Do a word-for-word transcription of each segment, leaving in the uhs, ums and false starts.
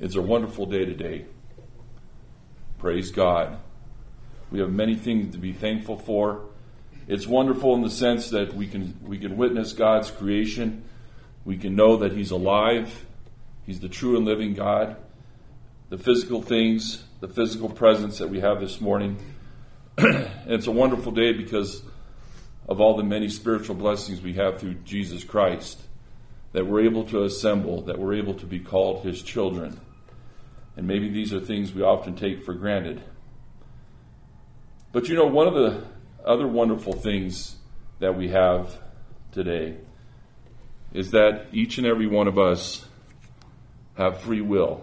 It's a wonderful day today. Praise God. We have many things to be thankful for. It's wonderful in the sense that we can we can witness God's creation. We can know that He's alive. He's the true and living God. The physical things, the physical presence that we have this morning. It's a wonderful day because of all the many spiritual blessings we have through Jesus Christ, that we're able to assemble, that we're able to be called His children. And maybe these are things we often take for granted. But you know, one of the other wonderful things that we have today is that each and every one of us have free will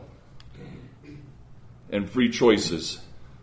and free choices.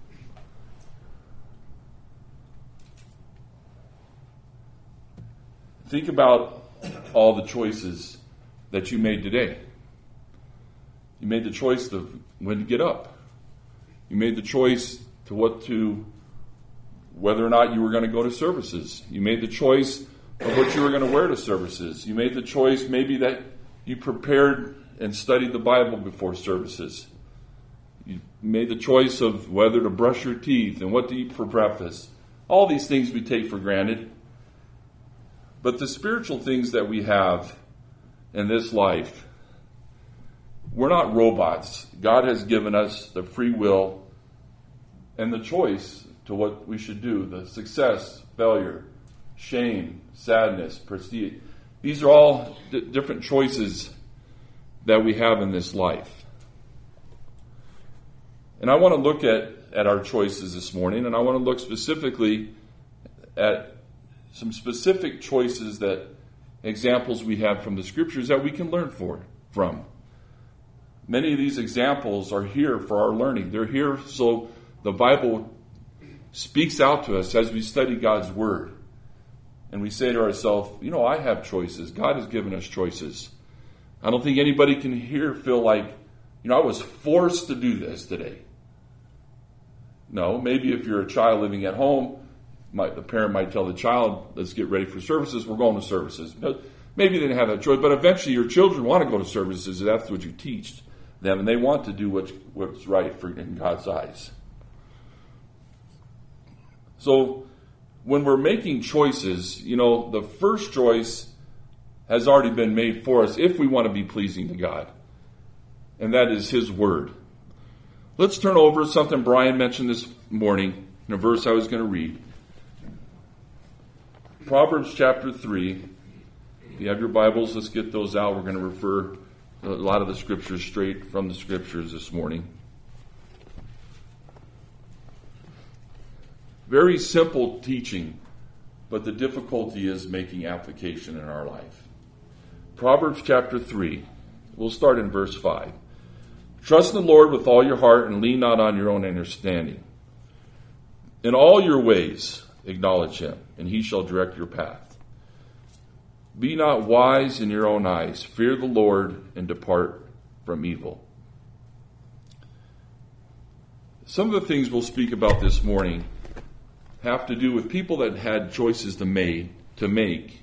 Think about all the choices that you made today. You made the choice of when to get up. You made the choice to what to, whether or not you were going to go to services. You made the choice of what you were going to wear to services. You made the choice maybe that you prepared and studied the Bible before services. You made the choice of whether to brush your teeth and what to eat for breakfast. All these things we take for granted. But the spiritual things that we have in this life, we're not robots. God has given us the free will and the choice to what we should do. The success, failure, shame, sadness, prestige. These are all d- different choices that we have in this life. And I want to look at, at our choices this morning, and I want to look specifically at some specific choices, that examples we have from the Scriptures that we can learn for, from. Many of these examples are here for our learning. They're here so the Bible speaks out to us as we study God's Word. And we say to ourselves, you know, I have choices. God has given us choices. I don't think anybody can here feel like, you know, I was forced to do this today. No, maybe if you're a child living at home, My, the parent might tell the child, let's get ready for services, we're going to services. Maybe they didn't have that choice, but eventually your children want to go to services, and that's what you teach them, and they want to do what's, what's right for in God's eyes. So when we're making choices, you know, the first choice has already been made for us if we want to be pleasing to God, and that is His Word. Let's turn over to something Brian mentioned this morning in a verse I was going to read. Proverbs chapter three. If you have your Bibles, let's get those out. We're going to refer a lot of the Scriptures straight from the Scriptures this morning. Very simple teaching, but the difficulty is making application in our life. Proverbs chapter three. We'll start in verse five. Trust in the Lord with all your heart and lean not on your own understanding. In all your ways acknowledge Him, and He shall direct your path. Be not wise in your own eyes. Fear the Lord and depart from evil. Some of the things we'll speak about this morning have to do with people that had choices to make, to make,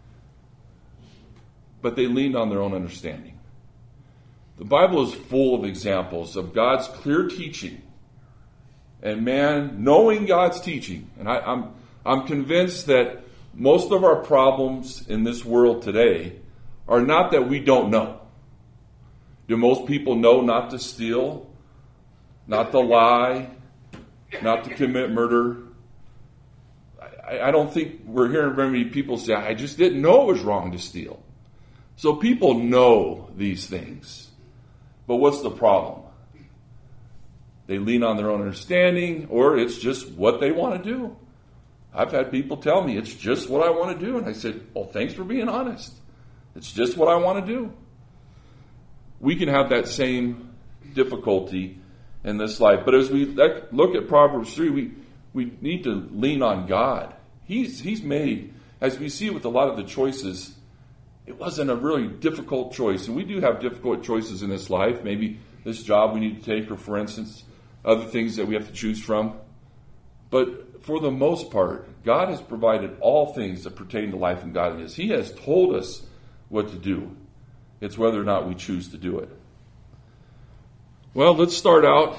but they leaned on their own understanding. The Bible is full of examples of God's clear teaching, and man knowing God's teaching. And I, I'm I'm convinced that most of our problems in this world today are not that we don't know. Do most people know not to steal, not to lie, not to commit murder? I, I don't think we're hearing very many people say, I just didn't know it was wrong to steal. So people know these things. But what's the problem? They lean on their own understanding, or it's just what they want to do. I've had people tell me, it's just what I want to do. And I said, well, thanks for being honest. It's just what I want to do. We can have that same difficulty in this life. But as we look at Proverbs three, we, we need to lean on God. He's, he's made, as we see with a lot of the choices, it wasn't a really difficult choice. And we do have difficult choices in this life. Maybe this job we need to take, or for instance, other things that we have to choose from. But for the most part, God has provided all things that pertain to life and godliness. He has told us what to do. It's whether or not we choose to do it. Well, let's start out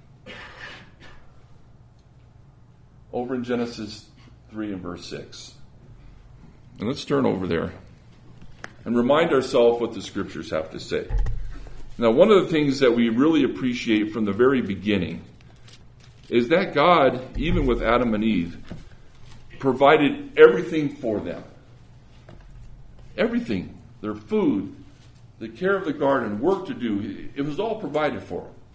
over in Genesis three and verse six. And let's turn over there and remind ourselves what the scriptures have to say. Now, one of the things that we really appreciate from the very beginning is that God, even with Adam and Eve, provided everything for them. Everything. Their food, the care of the garden, work to do. It was all provided for them.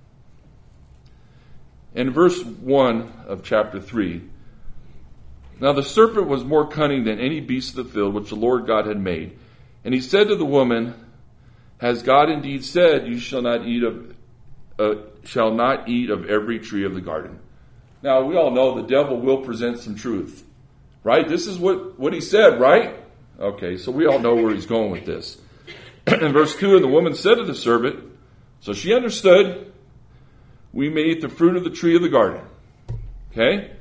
In verse one of chapter three, now the serpent was more cunning than any beast of the field which the Lord God had made. And he said to the woman, has God indeed said, you shall not eat of uh, shall not eat of every tree of the garden? Now, we all know the devil will present some truth, right? This is what, what he said, right? Okay, so we all know where he's going with this. In verse two, and the woman said to the serpent, so she understood, we may eat the fruit of the tree of the garden. Okay?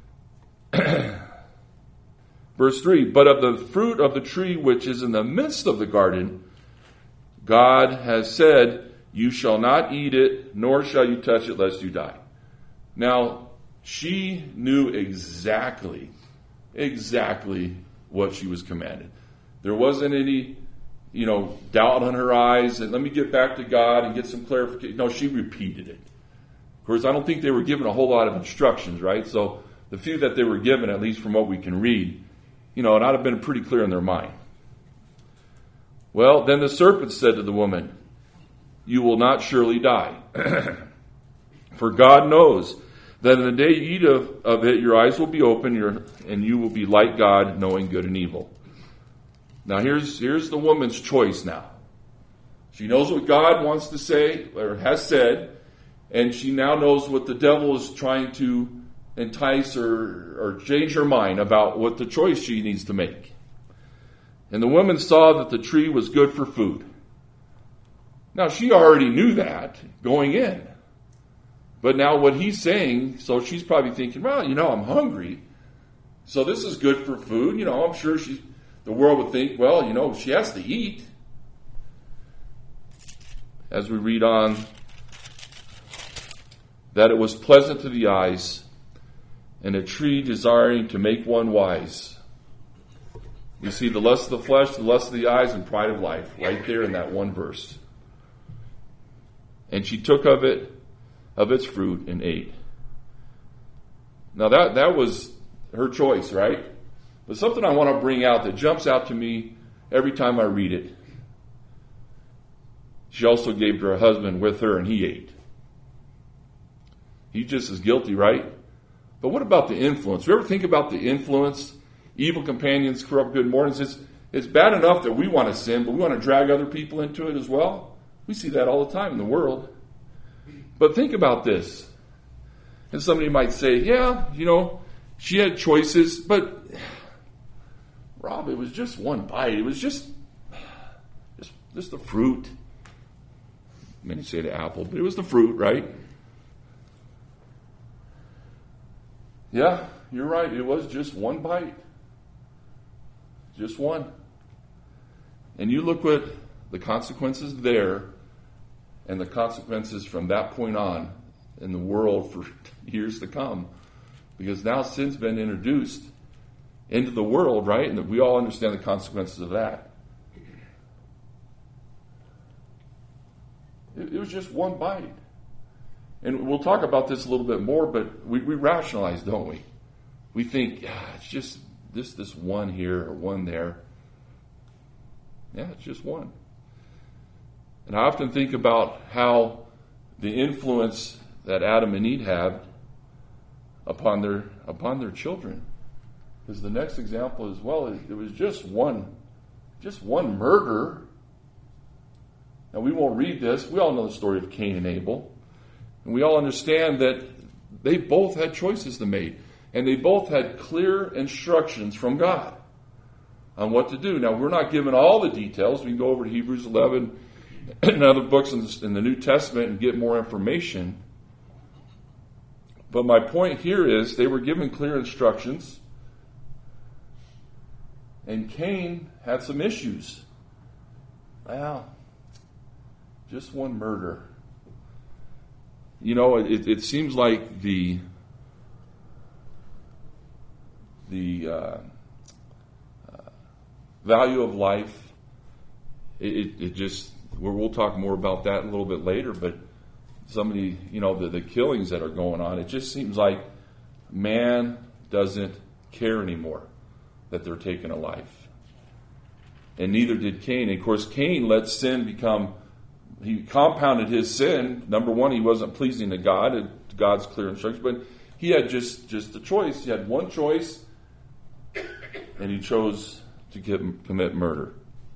Verse three, but of the fruit of the tree which is in the midst of the garden, God has said, you shall not eat it, nor shall you touch it, lest you die. Now, she knew exactly, exactly what she was commanded. There wasn't any, you know, doubt on her eyes, and let me get back to God and get some clarification. No, she repeated it. Of course, I don't think they were given a whole lot of instructions, right? So the few that they were given, at least from what we can read, you know, it ought to have been pretty clear in their mind. Well, then the serpent said to the woman, you will not surely die. For God knows that in the day you eat of, of it, your eyes will be open, your, and you will be like God, knowing good and evil. Now here's, here's the woman's choice now. She knows what God wants to say, or has said, and she now knows what the devil is trying to entice or, or change her mind about what the choice she needs to make. And the woman saw that the tree was good for food. Now, she already knew that going in. But now what he's saying, so she's probably thinking, well, you know, I'm hungry. So this is good for food. You know, I'm sure she, the world would think, well, you know, she has to eat. As we read on, that it was pleasant to the eyes, and a tree desiring to make one wise. You see the lust of the flesh, the lust of the eyes, and pride of life, right there in that one verse. And she took of it, of its fruit, and ate. Now that, that was her choice, right? But something I want to bring out that jumps out to me every time I read it. She also gave to her husband with her, and he ate. He's just as guilty, right? But what about the influence? You ever think about the influence? Evil companions corrupt good mornings. It's, it's bad enough that we want to sin, but we want to drag other people into it as well. We see that all the time in the world. But think about this. And somebody might say, yeah, you know, she had choices, but Rob, it was just one bite. It was just, just, just the fruit. Many say the apple, but it was the fruit, right? Yeah, you're right. It was just one bite. Just one. And you look what the consequences there and the consequences from that point on in the world for years to come. Because now sin's been introduced into the world, right? And we all understand the consequences of that. It, it was just one bite. And we'll talk about this a little bit more, but we, we rationalize, don't we? We think, ah, it's just this, this one here or one there. Yeah, it's just one. And I often think about how the influence that Adam and Eve had upon their upon their children. Because the next example as well, it was just one, just one murder. Now we won't read this. We all know the story of Cain and Abel. And we all understand that they both had choices to make. And they both had clear instructions from God on what to do. Now, we're not given all the details. We can go over to Hebrews eleven and other books in the New Testament and get more information. But my point here is they were given clear instructions. And Cain had some issues. Well, just one murder. you know, it, it seems like the the uh, uh, value of life, it, it just, we'll talk more about that a little bit later, but some of the, you know, the, the killings that are going on, it just seems like man doesn't care anymore that they're taking a life. And neither did Cain. And of course, Cain let sin become, he compounded his sin. Number one, he wasn't pleasing to God, and God's clear instructions, but he had just, just a choice. He had one choice, and he chose to get, commit murder.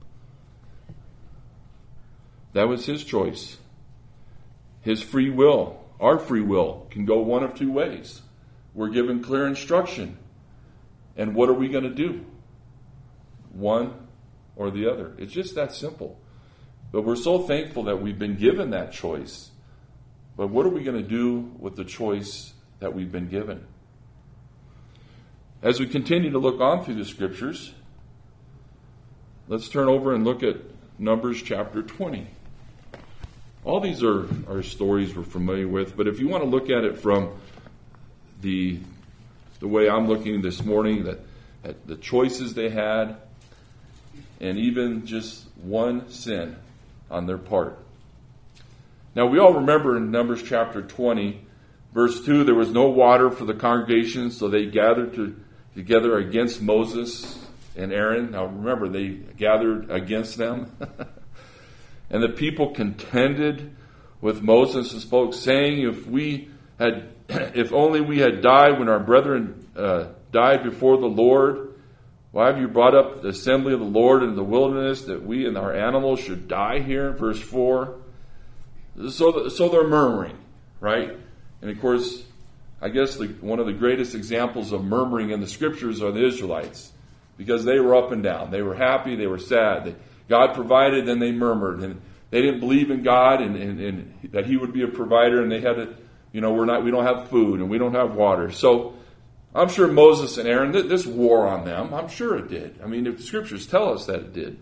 That was his choice. His free will, our free will, can go one of two ways. We're given clear instruction. And what are we going to do? One or the other. It's just that simple. But we're so thankful that we've been given that choice. But what are we going to do with the choice that we've been given? As we continue to look on through the scriptures, let's turn over and look at Numbers chapter twenty. All these are, are stories we're familiar with, but if you want to look at it from the the way I'm looking this morning, that at the choices they had, and even just one sin on their part. Now we all remember in Numbers chapter twenty, verse two, there was no water for the congregation, so they gathered to, together against Moses and Aaron. Now remember, they gathered against them. And the people contended with Moses and spoke, saying, if we had, if only we had died when our brethren uh, died before the Lord. Why have you brought up the assembly of the Lord in the wilderness, that we and our animals should die here? Verse four. So, so they're murmuring, right? And of course, I guess the, one of the greatest examples of murmuring in the scriptures are the Israelites, because they were up and down. They were happy, they were sad. They, God provided, then they murmured, and they didn't believe in God and, and, and that He would be a provider, and they had to, you know, we're not, we don't have food and we don't have water. So I'm sure Moses and Aaron, this wore on them. I'm sure it did. I mean, the scriptures tell us that it did.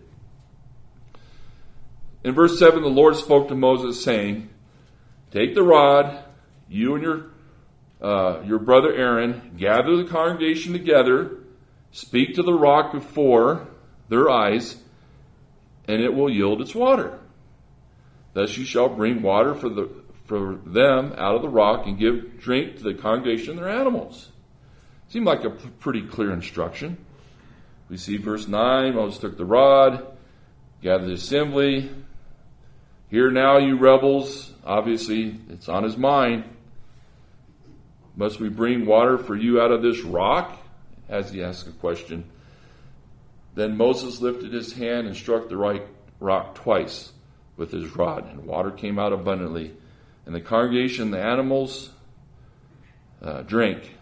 In verse seven, the Lord spoke to Moses, saying, take the rod, you and your uh, your brother Aaron, gather the congregation together, speak to the rock before their eyes, and it will yield its water. Thus you shall bring water for the for them out of the rock, and give drink to the congregation and their animals. Seemed like a p- pretty clear instruction. We see verse nine, Moses took the rod, gathered the assembly. Hear now, you rebels. Obviously, it's on his mind. Must we bring water for you out of this rock? As he asked a question. Then Moses lifted his hand and struck the right rock twice with his rod, and water came out abundantly. And the congregation, the animals, uh, drank.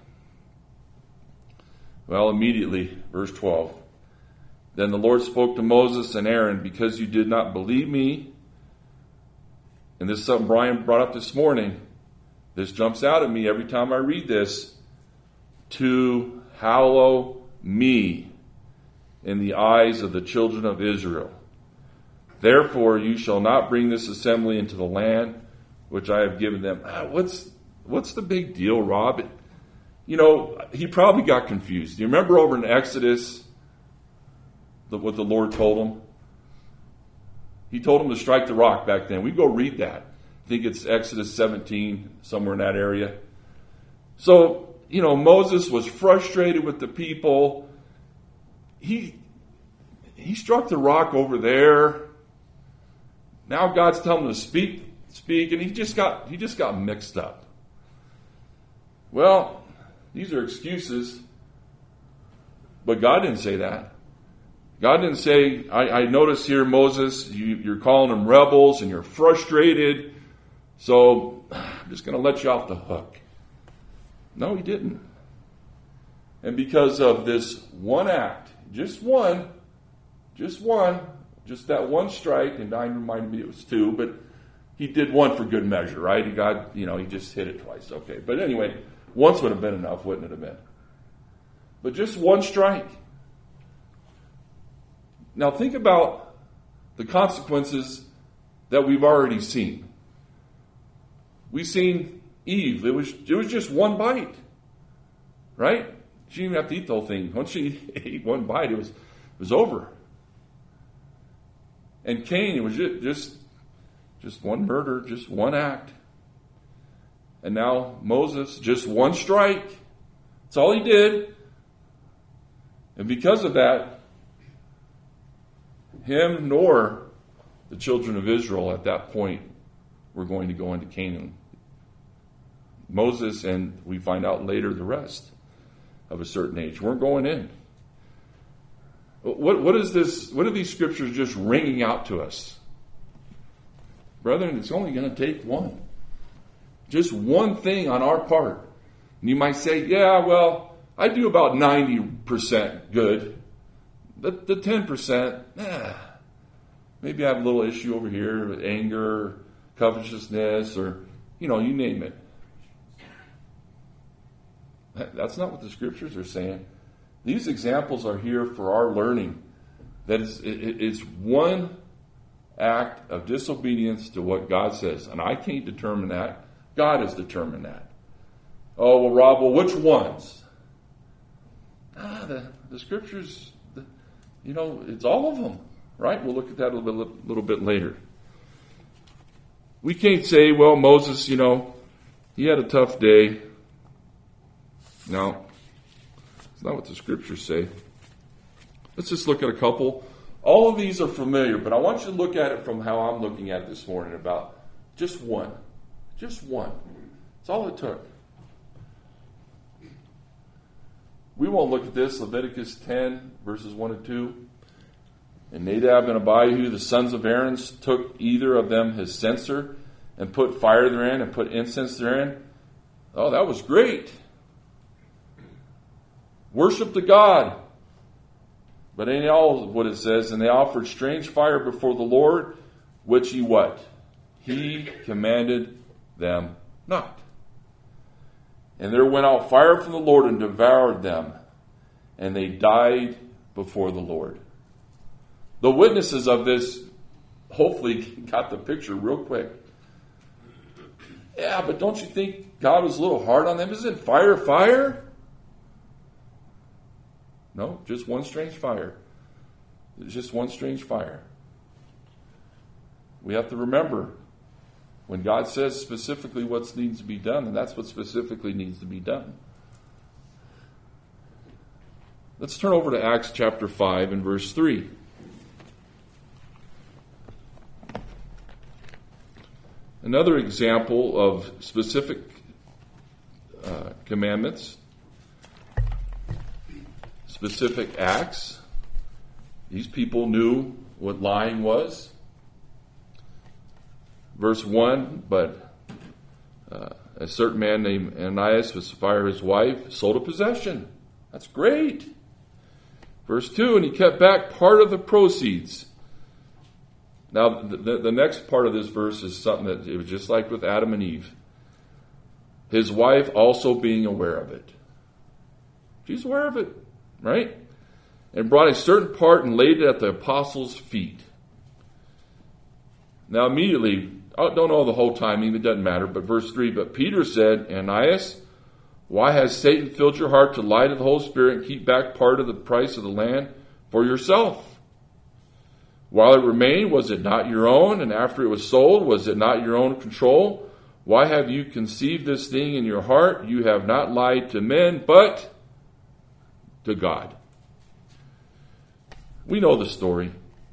Well, immediately, verse twelve. Then the Lord spoke to Moses and Aaron, because you did not believe me. And this is something Brian brought up this morning. This jumps out at me every time I read this. To hallow me in the eyes of the children of Israel. Therefore you shall not bring this assembly into the land which I have given them. Ah, what's what's the big deal, Rob? You know, he probably got confused. Do you remember over in Exodus the, what the Lord told him? He told him to strike the rock back then. We go read that. I think it's Exodus seventeen, somewhere in that area. So, you know, Moses was frustrated with the people. He he struck the rock over there. Now God's telling him to speak, speak, and he just got he just got mixed up. Well, these are excuses, but God didn't say that. God didn't say, I, I notice here, Moses, you, you're calling them rebels and you're frustrated, so I'm just going to let you off the hook. No, he didn't. And because of this one act, just one, just one, just that one strike, and Diane reminded me it was two, but he did one for good measure, right? He got, you know, he just hit it twice. Okay. But anyway, once would have been enough, wouldn't it have been? But just one strike. Now think about the consequences that we've already seen. We seen Eve. It was it was just one bite, right? She didn't even have to eat the whole thing. Once she ate one bite, it was it was over. And Cain, it was just just, just one murder, just one act. And now Moses, just one strike. That's all he did. And because of that, him nor the children of Israel at that point were going to go into Canaan. Moses, and we find out later the rest of a certain age, weren't going in. What, what is this? What are these scriptures just ringing out to us? Brethren, it's only going to take one. Just one thing on our part. And you might say, yeah, well, I do about ninety percent good. The, the ten percent, eh, maybe I have a little issue over here with anger, covetousness, or, you know, you name it. That's not what the scriptures are saying. These examples are here for our learning. That it's, it, it's one act of disobedience to what God says. And I can't determine that. God has determined that. Oh, well, Rob, well, which ones? Ah, the, the scriptures, the, you know, it's all of them, right? We'll look at that a little bit, little bit later. We can't say, well, Moses, you know, he had a tough day. No, it's not what the scriptures say. Let's just look at a couple. All of these are familiar, but I want you to look at it from how I'm looking at it this morning, about just one. Just one. That's all it took. We won't look at this. Leviticus ten, verses one and two. And Nadab and Abihu, the sons of Aaron, took either of them his censer and put fire therein and put incense therein. Oh, that was great. Worship the God. But ain't all what it says. And they offered strange fire before the Lord, which he what? He commanded them not. And there went out fire from the Lord and devoured them. And they died before the Lord. The witnesses of this hopefully got the picture real quick. Yeah, but don't you think God was a little hard on them? Isn't fire fire? No, just one strange fire. It's just one strange fire. We have to remember, when God says specifically what needs to be done, and that's what specifically needs to be done. Let's turn over to Acts chapter five and verse three. Another example of specific uh, commandments. Specific acts. These people knew what lying was. Verse one, but uh, a certain man named Ananias, with Sapphira his wife, sold a possession. That's great. Verse two, and he kept back part of the proceeds. Now, the, the, the next part of this verse is something that it was just like with Adam and Eve. His wife also being aware of it. She's aware of it. Right? And brought a certain part and laid it at the apostles' feet. Now immediately, I don't know the whole timing, it doesn't matter, but verse three, but Peter said, Ananias, why has Satan filled your heart to lie to the Holy Spirit and keep back part of the price of the land for yourself? While it remained, was it not your own? And after it was sold, was it not your own control? Why have you conceived this thing in your heart? You have not lied to men, but to God. We know the story.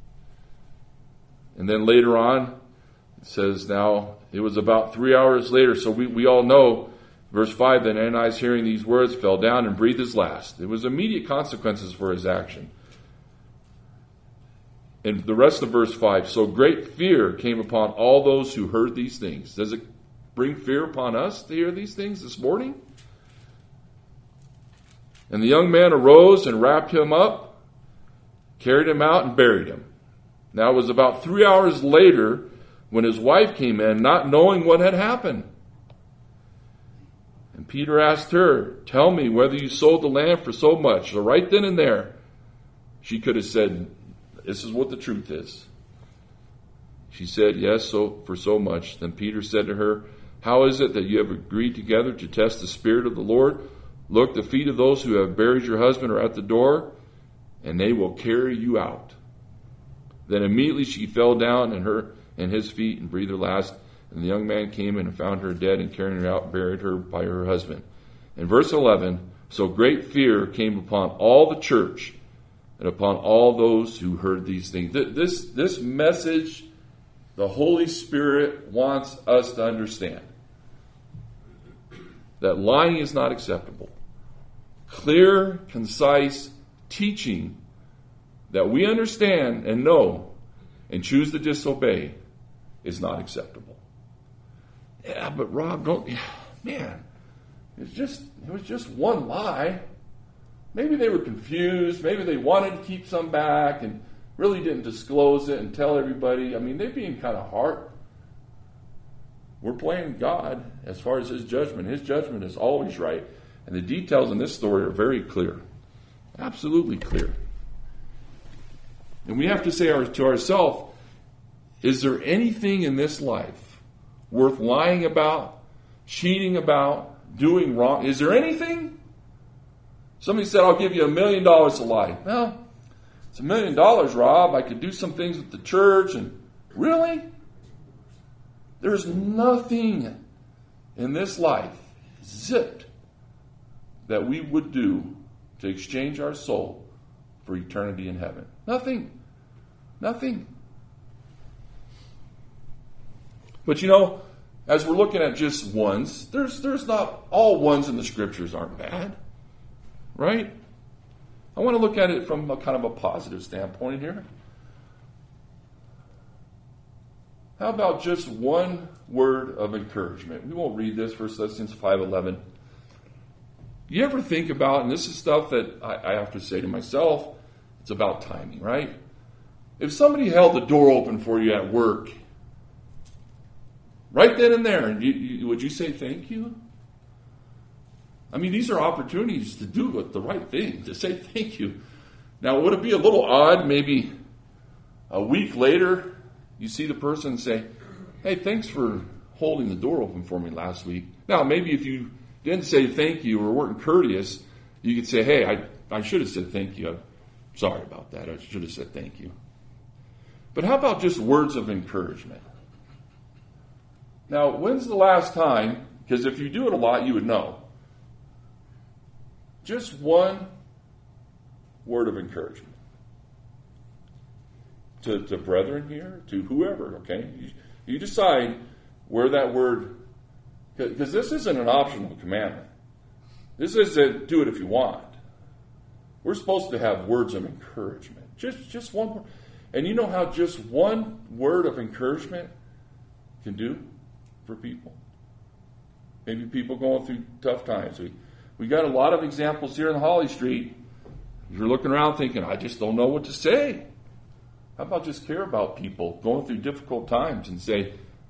And then later on, it says now, it was about three hours later, so we, we all know, verse five, then Ananias, hearing these words, fell down and breathed his last. It was immediate consequences for his action. And the rest of verse five, so great fear came upon all those who heard these things. Does it bring fear upon us to hear these things this morning? And the young man arose and wrapped him up, carried him out, and buried him. Now it was about three hours later when his wife came in, not knowing what had happened. And Peter asked her, tell me whether you sold the land for so much. So right then and there, she could have said, this is what the truth is. She said, yes, so for so much. Then Peter said to her, How is it that you have agreed together to test the Spirit of the Lord? Look, the feet of those who have buried your husband are at the door, and they will carry you out. Then immediately she fell down and her and his feet and breathed her last. And the young man came in and found her dead, and carrying her out, buried her by her husband. In verse eleven, so great fear came upon all the church and upon all those who heard these things. This, this message, the Holy Spirit wants us to understand that lying is not acceptable. Clear, concise teaching that we understand and know and choose to disobey is not acceptable. Yeah, but Rob, don't, man, it's just, it was just one lie. Maybe they were confused. Maybe they wanted to keep some back and really didn't disclose it and tell everybody. I mean, they're being kind of hard. We're playing God as far as his judgment. His judgment is always right. And the details in this story are very clear. Absolutely clear. And we have to say our, to ourselves, is there anything in this life worth lying about, cheating about, doing wrong? Is there anything? Somebody said, I'll give you a million dollars to lie. Well, it's a million dollars, Rob. I could do some things with the church. And really? There's nothing in this life, zipped, that we would do to exchange our soul for eternity in heaven. Nothing. Nothing. But you know, as we're looking at just ones, there's there's not, all ones in the scriptures aren't bad. Right? I want to look at it from a kind of a positive standpoint here. How about just one word of encouragement? We won't read this, First Thessalonians five eleven. You ever think about, and this is stuff that I, I have to say to myself, it's about timing, right? If somebody held the door open for you at work, right then and there, you, you, would you say thank you? I mean, these are opportunities to do the right thing, to say thank you. Now, would it be a little odd, maybe a week later, you see the person and say, hey, thanks for holding the door open for me last week. Now, maybe if you didn't say thank you or weren't courteous, you could say, hey, I, I should have said thank you. I'm sorry about that. I should have said thank you. But how about just words of encouragement? Now, when's the last time, because if you do it a lot, you would know, just one word of encouragement to, to brethren here, to whoever, okay? You, you decide where that word, because this isn't an optional commandment. This isn't do it if you want. We're supposed to have words of encouragement. Just, just one word. And you know how just one word of encouragement can do for people? Maybe people going through tough times. We, we got a lot of examples here in Holly Street. You're looking around thinking, I just don't know what to say. How about just care about people going through difficult times and say,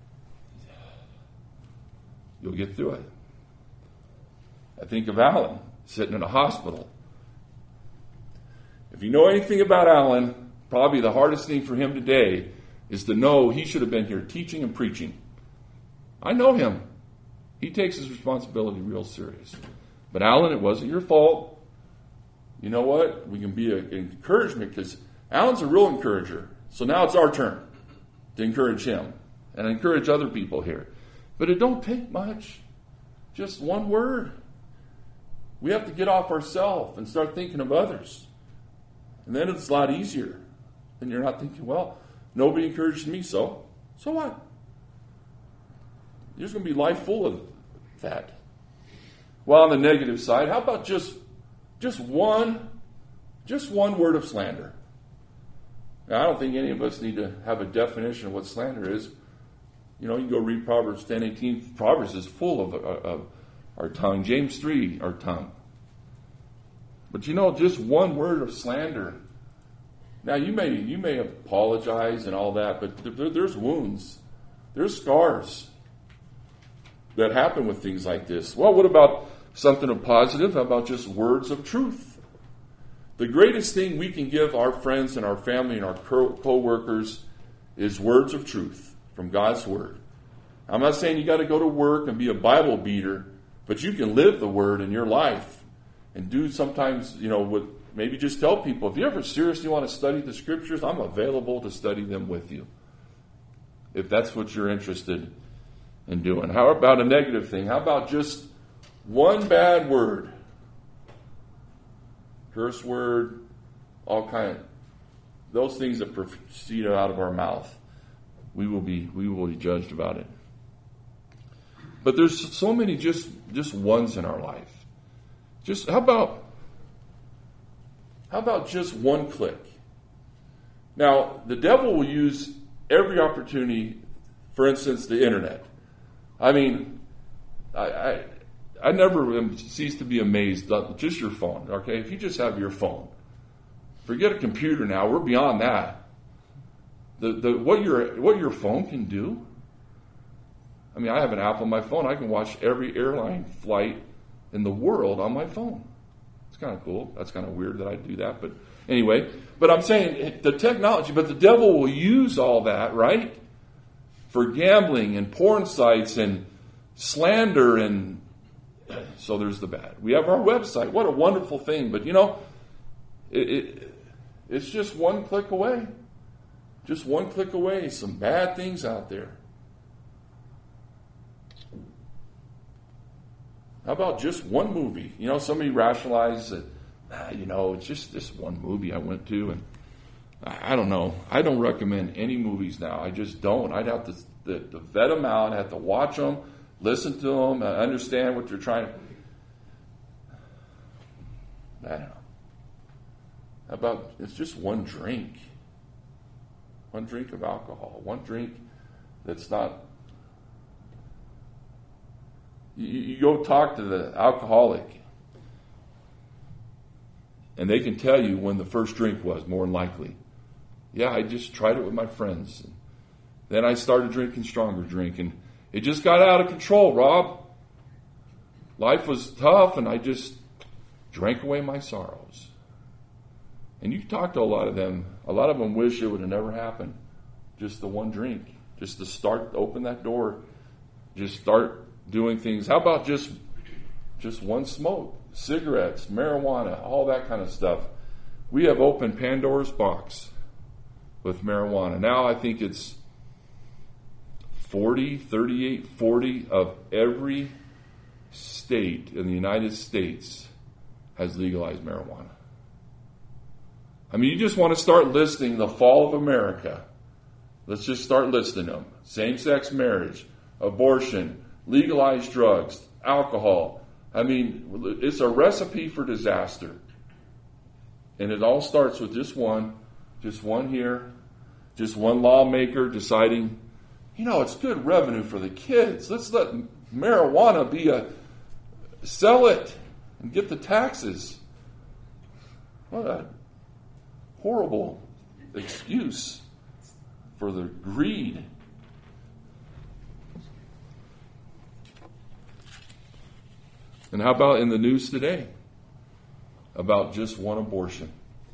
you'll get through it. I think of Alan sitting in a hospital. If you know anything about Alan, probably the hardest thing for him today is to know he should have been here teaching and preaching. I know him. He takes his responsibility real serious. But Alan, it wasn't your fault. You know what? We can be an encouragement because Alan's a real encourager. So now it's our turn to encourage him and encourage other people here. But it don't take much. Just one word. We have to get off ourselves and start thinking of others. And then it's a lot easier. And you're not thinking, well, nobody encouraged me, so so what? There's going to be life full of that. Well, on the negative side, how about just just one just one word of slander? Now, I don't think any of us need to have a definition of what slander is. You know, you can go read Proverbs ten eighteen. Proverbs is full of, of, of our tongue. James three, our tongue. But you know, just one word of slander. Now, you may you may apologize and all that, but there, there's wounds. There's scars that happen with things like this. Well, what about something of positive? How about just words of truth? The greatest thing we can give our friends and our family and our co- co-workers is words of truth from God's Word. I'm not saying you got to go to work and be a Bible beater, but you can live the Word in your life and do sometimes, you know, with maybe just tell people, if you ever seriously want to study the Scriptures, I'm available to study them with you. If that's what you're interested in doing. How about a negative thing? How about just one bad word? Curse word, all kind of those things that proceed out of our mouth. We will be we will be judged about it. But there's so many just just ones in our life. Just how about how about just one click? Now, the devil will use every opportunity, for instance, the internet. I mean, I, I I never am, cease to be amazed at just your phone, okay? If you just have your phone. Forget a computer now, we're beyond that. The the what your what your phone can do. I mean, I have an app on my phone. I can watch every airline flight in the world on my phone. It's kind of cool. That's kind of weird that I do that, but anyway. But I'm saying the technology, but the devil will use all that, right? For gambling and porn sites and slander, and so there's the bad. We have our website. What a wonderful thing. But you know, it, it it's just one click away. Just one click away. Some bad things out there. How about just one movie? You know, somebody rationalizes that, ah, you know, it's just this one movie I went to, and I, I don't know. I don't recommend any movies now. I just don't. I'd have to, to, to vet them out. I'd have to watch them, listen to them, uh, understand what they're trying to... I don't know. How about it's just one drink? One drink of alcohol. One drink that's not... You, you go talk to the alcoholic, and they can tell you when the first drink was, more than likely. Yeah, I just tried it with my friends. And then I started drinking stronger drink, and it just got out of control, Rob. Life was tough, and I just drank away my sorrows. And you talk to a lot of them. A lot of them wish it would have never happened. Just the one drink. Just to start, open that door. Just start doing things. How about just just one smoke? Cigarettes, marijuana, all that kind of stuff. We have opened Pandora's box with marijuana. Now I think it's forty, thirty-eight, forty of every state in the United States has legalized marijuana. I mean, you just want to start listing the fall of America. Let's just start listing them. Same-sex marriage, abortion, legalized drugs, alcohol. I mean, it's a recipe for disaster. And it all starts with just one, just one here, just one lawmaker deciding, you know, it's good revenue for the kids. Let's let marijuana be a, sell it and get the taxes. What a horrible excuse for the greed. And how about in the news today? About just one abortion.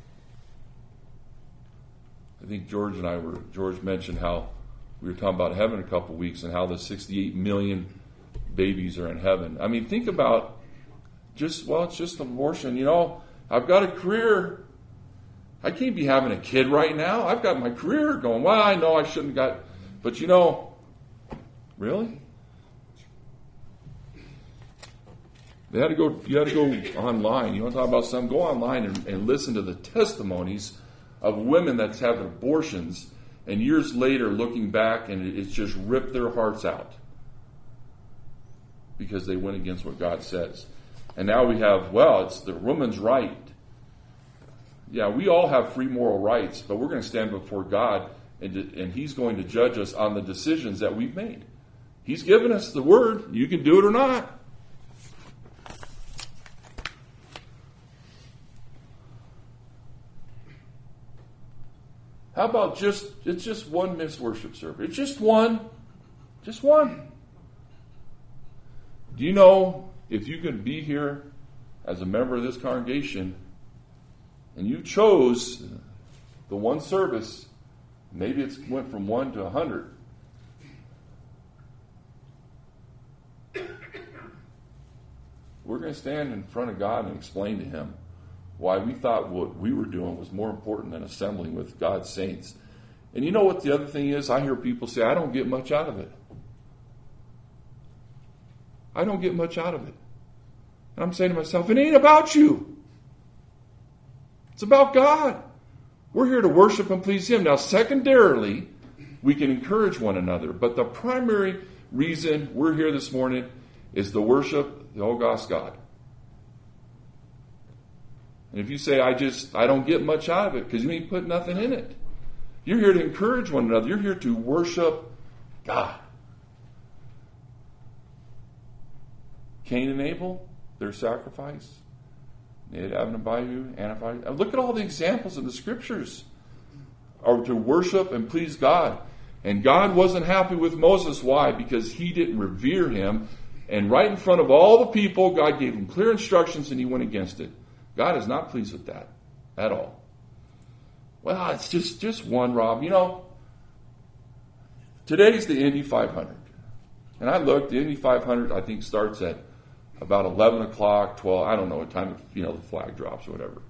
I think George and I were, George mentioned how we were talking about heaven a couple weeks and how the sixty-eight million babies are in heaven. I mean, think about just, well, it's just abortion. You know, I've got a career. I can't be having a kid right now. I've got my career going. Well, I know I shouldn't have got, but you know, really? They had to go. You had to go online. You want to talk about something? Go online and, and listen to the testimonies of women that's had abortions, and years later, looking back, and it's just ripped their hearts out because they went against what God says. And now we have, well, it's the woman's right. Yeah, we all have free moral rights, but we're going to stand before God, and and He's going to judge us on the decisions that we've made. He's given us the word. You can do it or not. How about just, it's just one missed worship service. It's just one. Just one. Do you know if you can be here as a member of this congregation and you chose the one service, maybe it went from one to a hundred. we're going to stand in front of God and explain to him why we thought what we were doing was more important than assembling with God's saints. And you know what the other thing is? I hear people say, I don't get much out of it. I don't get much out of it. And I'm saying to myself, it ain't about you. It's about God. We're here to worship and please him. Now, secondarily, we can encourage one another. But the primary reason we're here this morning is to worship the Logos God. And if you say, I just, I don't get much out of it, because you ain't put nothing in it. You're here to encourage one another. You're here to worship God. Cain and Abel, their sacrifice. Nadab and Abihu, Anaphi. Look at all the examples in the scriptures. Are to worship and please God. And God wasn't happy with Moses. Why? Because he didn't revere him. And right in front of all the people, God gave him clear instructions and he went against it. God is not pleased with that at all. Well, it's just, just one, Rob. You know, today's the Indy five hundred. And I looked, the Indy five hundred, I think, starts at about eleven o'clock, twelve, I don't know what time, you know, the flag drops or whatever.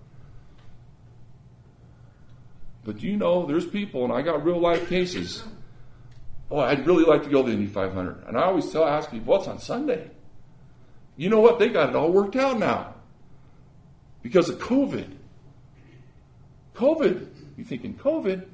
But you know, there's people, and I got real life cases. Oh, I'd really like to go to the Indy five hundred. And I always tell, ask people, what's on Sunday? You know what? They got it all worked out now. Because of COVID. COVID. You're thinking, COVID?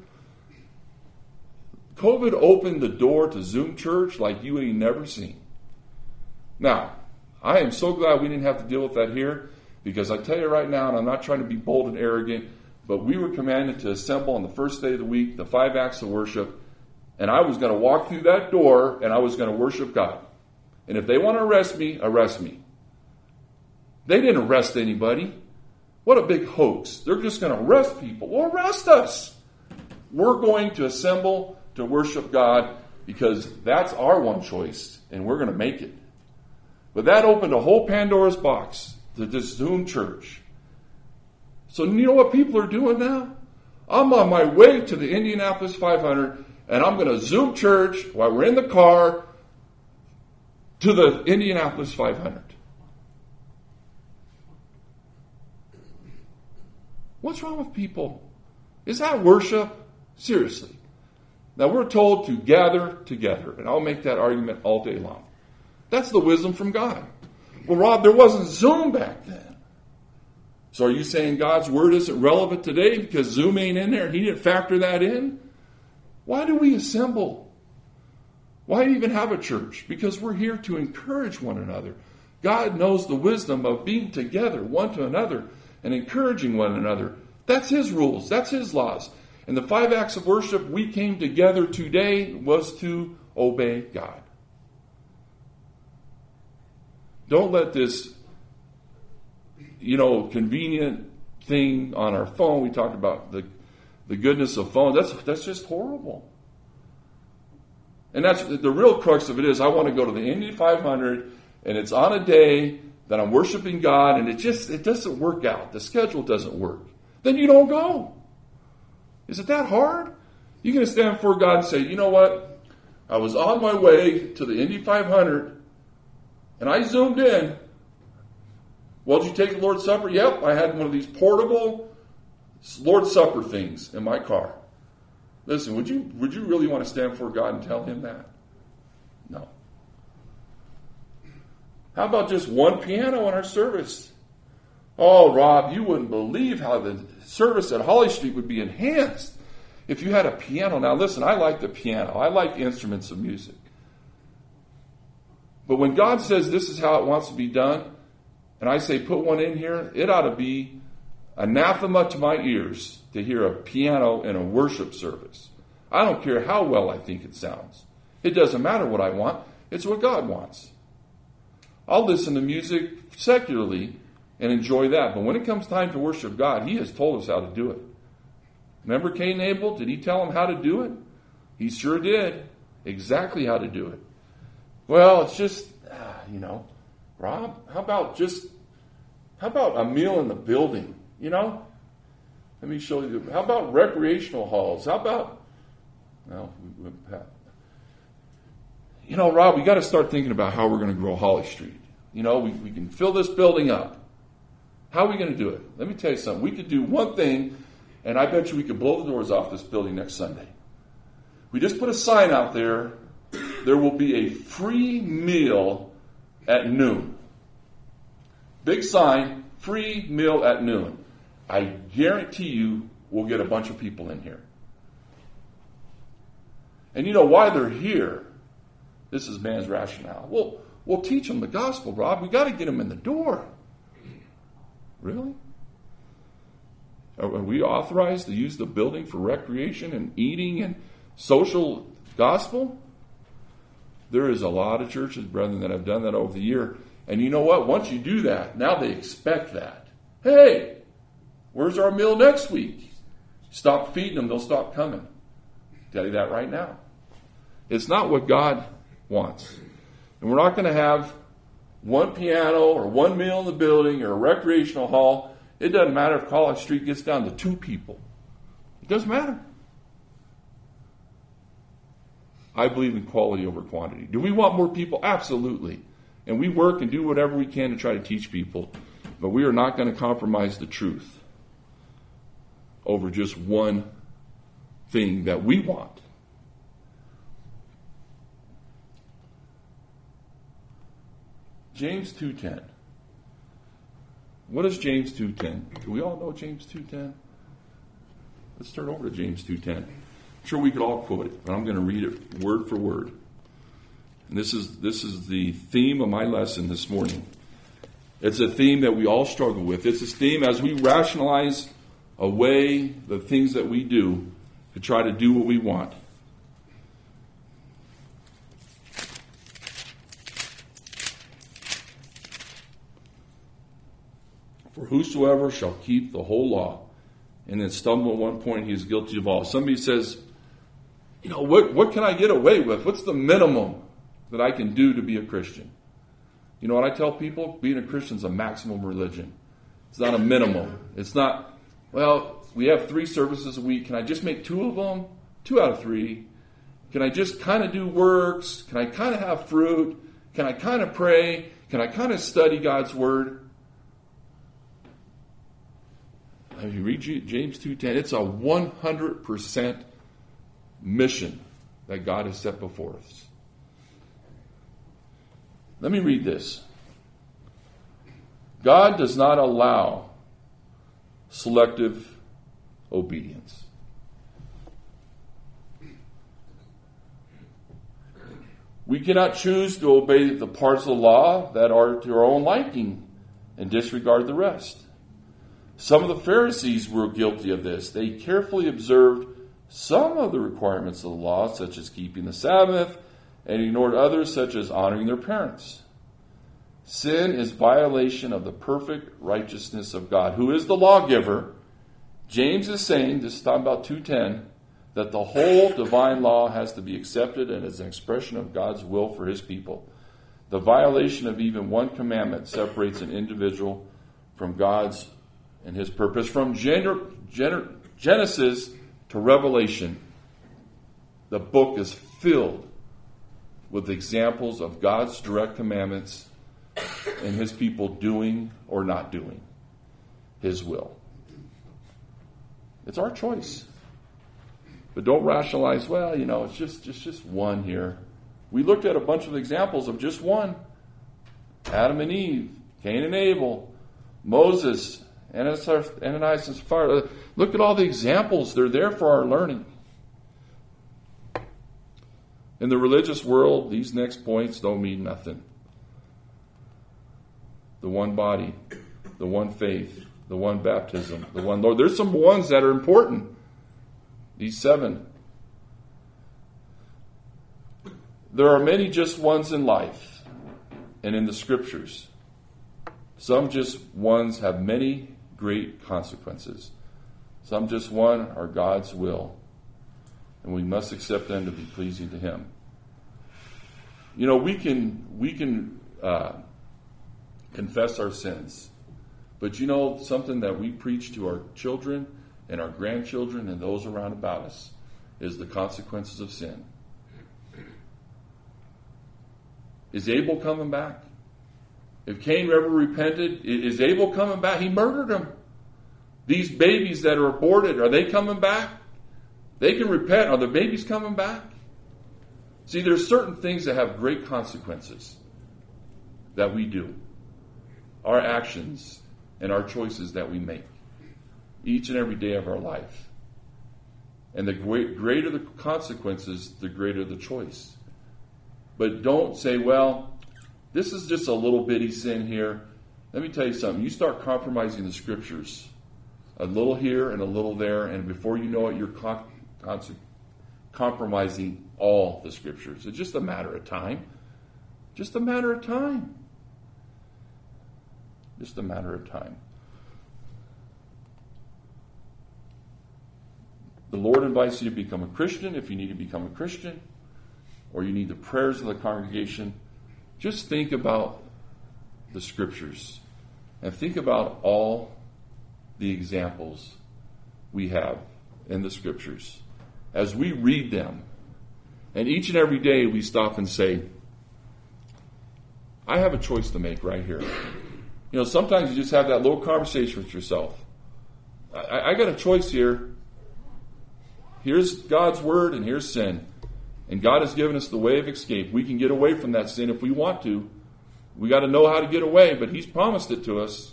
COVID opened the door to Zoom church like you ain't never seen. Now, I am so glad we didn't have to deal with that here, because I tell you right now, and I'm not trying to be bold and arrogant, but we were commanded to assemble on the first day of the week, the five acts of worship, and I was going to walk through that door, and I was going to worship God. And if they want to arrest me, arrest me. They didn't arrest anybody. What a big hoax. They're just going to arrest people. Well, arrest us. We're going to assemble to worship God because that's our one choice, and we're going to make it. But that opened a whole Pandora's box to this Zoom church. So you know what people are doing now? I'm on my way to the Indianapolis five hundred, and I'm going to Zoom church while we're in the car to the Indianapolis five hundred. What's wrong with people? Is that worship? Seriously. Now we're told to gather together, and I'll make that argument all day long. That's the wisdom from God. Well, Rob, there wasn't Zoom back then. So are you saying God's word isn't relevant today because Zoom ain't in there? He didn't factor that in? Why do we assemble? Why even have a church? Because we're here to encourage one another. God knows the wisdom of being together one to another and encouraging one another. That's his rules. That's his laws. And the five acts of worship we came together today was to obey God. Don't let this, you know, convenient thing on our phone. We talked about the, the goodness of phones. That's, that's just horrible. And that's the real crux of it is I want to go to the Indy five hundred, and it's on a day that I'm worshiping God, and it just it doesn't work out. The schedule doesn't work. Then you don't go. Is it that hard? You're going to stand before God and say, you know what? I was on my way to the Indy five hundred, and I zoomed in. Well, did you take the Lord's Supper? Yep, I had one of these portable Lord's Supper things in my car. Listen, would you would you really want to stand before God and tell him that? No. How about just one piano in our service? Oh, Rob, you wouldn't believe how the service at Holly Street would be enhanced if you had a piano. Now, listen, I like the piano. I like instruments of music. But when God says this is how it wants to be done, and I say put one in here, it ought to be anathema to my ears to hear a piano in a worship service. I don't care how well I think it sounds. It doesn't matter what I want. It's what God wants. I'll listen to music secularly and enjoy that. But when it comes time to worship God, he has told us how to do it. Remember Cain and Abel? Did he tell them how to do it? He sure did. Exactly how to do it. Well, it's just, ah, you know, Rob, how about just, how about a meal in the building? You know? Let me show you. How about recreational halls? How about, well, we, we, you know, Rob, we got to start thinking about how we're going to grow Holly Street. You know, we, we can fill this building up. How are we going to do it? Let me tell you something. We could do one thing, and I bet you we could blow the doors off this building next Sunday. We just put a sign out there. There will be a free meal at noon. Big sign, free meal at noon. I guarantee you we'll get a bunch of people in here. And you know why they're here? This is man's rationale. Well, we'll teach them the gospel, Rob. We got to get them in the door. Really? Are we authorized to use the building for recreation and eating and social gospel? There is a lot of churches, brethren, that have done that over the year. And you know what? Once you do that, now they expect that. Hey, where's our meal next week? Stop feeding them, they'll stop coming. I'll tell you that right now. It's not what God wants. And we're not going to have one piano or one meal in the building or a recreational hall. It doesn't matter if College Street gets down to two people. It doesn't matter. I believe in quality over quantity. Do we want more people? Absolutely. And we work and do whatever we can to try to teach people. But we are not going to compromise the truth over just one thing that we want. James two ten. What is James two ten? Do we all know James two ten? Let's turn over to James two ten. I'm sure we could all quote it, but I'm going to read it word for word. And this is this is the theme of my lesson this morning. It's a theme that we all struggle with. It's a theme as we rationalize away the things that we do to try to do what we want. For whosoever shall keep the whole law and then stumble at one point, he is guilty of all. Somebody says, you know, what, what can I get away with? What's the minimum that I can do to be a Christian? You know what I tell people? Being a Christian is a maximum religion. It's not a minimum. It's not, well, we have three services a week. Can I just make two of them? Two out of three. Can I just kind of do works? Can I kind of have fruit? Can I kind of pray? Can I kind of study God's Word? If you read James two ten, it's a one hundred percent mission that God has set before us. Let me read this. God does not allow selective obedience. We cannot choose to obey the parts of the law that are to our own liking and disregard the rest. Some of the Pharisees were guilty of this. They carefully observed some of the requirements of the law, such as keeping the Sabbath, and ignored others, such as honoring their parents. Sin is violation of the perfect righteousness of God, who is the lawgiver. James is saying, this is talking about two ten, that the whole divine law has to be accepted and is an expression of God's will for his people. The violation of even one commandment separates an individual from God's and his purpose. From gener- gener- Genesis to Revelation, the book is filled with examples of God's direct commandments and his people doing or not doing his will. It's our choice. But don't rationalize, well, you know, it's just, just, just one here. We looked at a bunch of examples of just one. Adam and Eve, Cain and Abel, Moses, Ananias and Sapphira. Look at all the examples. They're there for our learning. In the religious world, these next points don't mean nothing. The one body, the one faith, the one baptism, the one Lord. There's some ones that are important. These seven. There are many just ones in life and in the scriptures. Some just ones have many great consequences. Some just one are God's will, and we must accept them to be pleasing to him. You know, we can we can uh, confess our sins, but you know something that we preach to our children and our grandchildren and those around about us is the consequences of sin. Is Abel coming back? If Cain ever repented, is Abel coming back? He murdered him. These babies that are aborted, are they coming back? They can repent. Are the babies coming back? See, there's certain things that have great consequences that we do. Our actions and our choices that we make each and every day of our life. And the greater the consequences, the greater the choice. But don't say, well, this is just a little bitty sin here. Let me tell you something. You start compromising the scriptures, a little here and a little there, and before you know it, you're con- con- compromising all the scriptures. It's just a matter of time. Just a matter of time. Just a matter of time. The Lord invites you to become a Christian if you need to become a Christian, or you need the prayers of the congregation. Just think about the scriptures and think about all the examples we have in the scriptures. As we read them, and each and every day we stop and say, I have a choice to make right here. You know, sometimes you just have that little conversation with yourself. I, I got a choice here. Here's God's word and here's sin. And God has given us the way of escape. We can get away from that sin if we want to. We got to know how to get away, but He's promised it to us.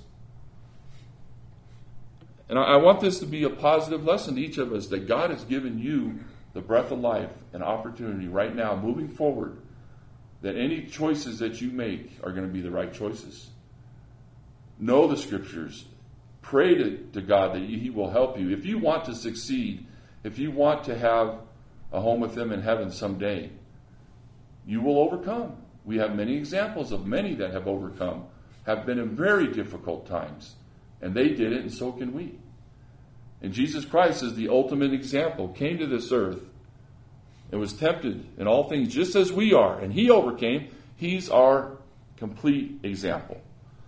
And I, I want this to be a positive lesson to each of us, that God has given you the breath of life and opportunity right now, moving forward, that any choices that you make are going to be the right choices. Know the scriptures. Pray to, to God that He will help you. If you want to succeed, if you want to have a home with Him in heaven someday, you will overcome. We have many examples of many that have overcome, have been in very difficult times, and they did it, and so can we. And Jesus Christ is the ultimate example, came to this earth and was tempted in all things just as we are, and He overcame. He's our complete example.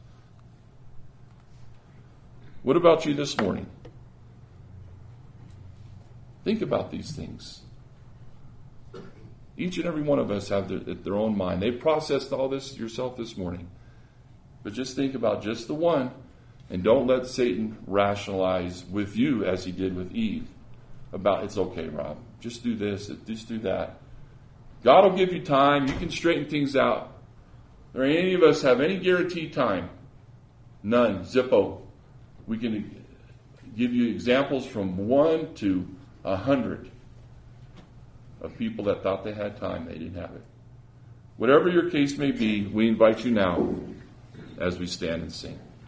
What about you this morning? Think about these things. Each and every one of us have their, their own mind. They've processed all this yourself this morning. But just think about just the one, and don't let Satan rationalize with you as he did with Eve about, it's okay, Rob, just do this, just do that. God will give you time. You can straighten things out. Or any of us have any guaranteed time? None. Zippo. We can give you examples from one to a hundred of people that thought they had time, they didn't have it. Whatever your case may be, we invite you now as we stand and sing.